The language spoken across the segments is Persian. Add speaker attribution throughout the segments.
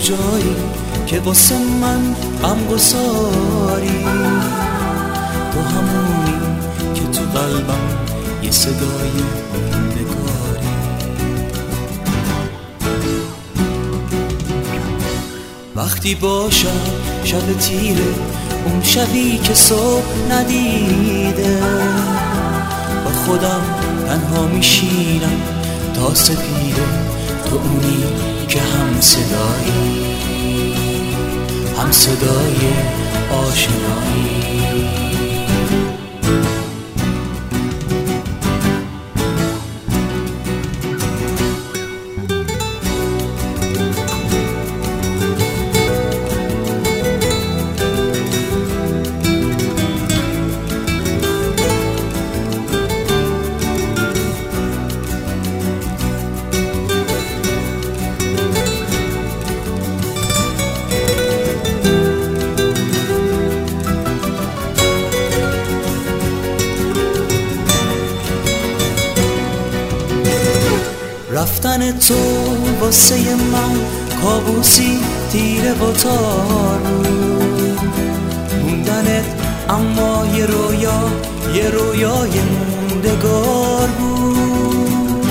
Speaker 1: کجایی که واسه من غمگساری؟ تو همونی که تو قلبم یه صدای موندگاری. وقتی باشم شب تیره، اون شبی که صبح ندیده، با خودم تنها میشینم تا سپیده، تو اونی که هم صدای آشنایی. رفتن تو واسه من کابوسی تیره و تارو، موندنت اما یه رویای موندگار بود.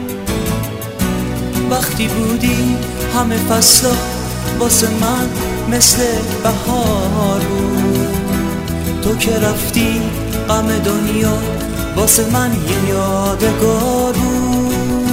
Speaker 1: وقتی بودی همه فصلا واسه من مثل بهار بود، تو که رفتی غم دنیا واسه من یه یادگار بود.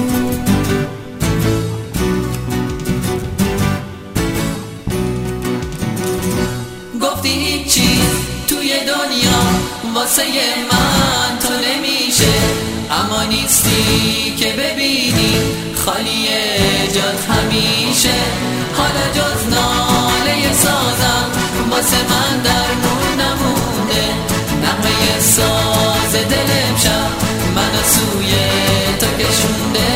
Speaker 2: گفتی هیچی توی دنیا واسه من تو نمیشه، اما نیستی که ببینی خالی جات همیشه. حالا جز ناله سازم واسه من درمون نمونده، نغمه ساز دل امشب منو سوی تو کشونده.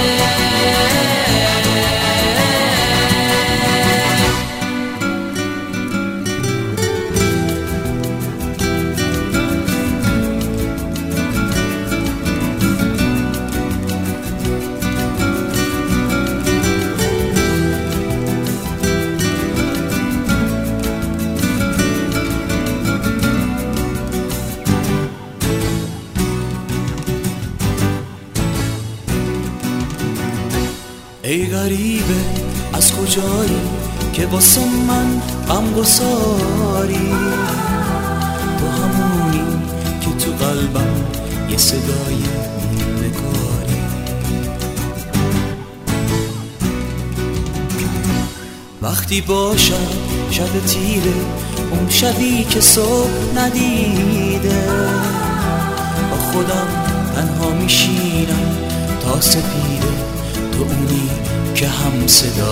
Speaker 1: ای غریبه از کجایی که واسه من غمگساری؟ تو همونی که تو قلبم یه صدای موندگاری. وقتی باشم شب تیره، اون شبی که صبح ندیده، با خودم تنها میشینم تا سپیده، تو اونی که هم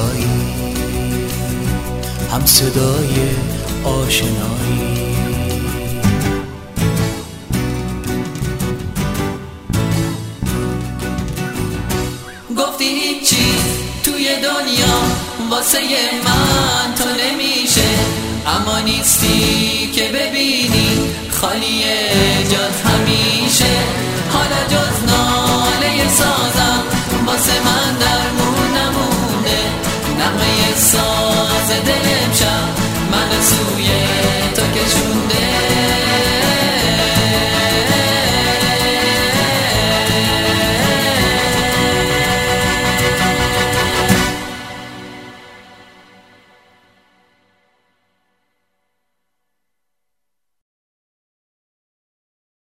Speaker 1: صدای آشنایی.
Speaker 2: گفتی هیچی توی دنیا واسه من تو نمیشه، اما نیستی که ببینی خالی جات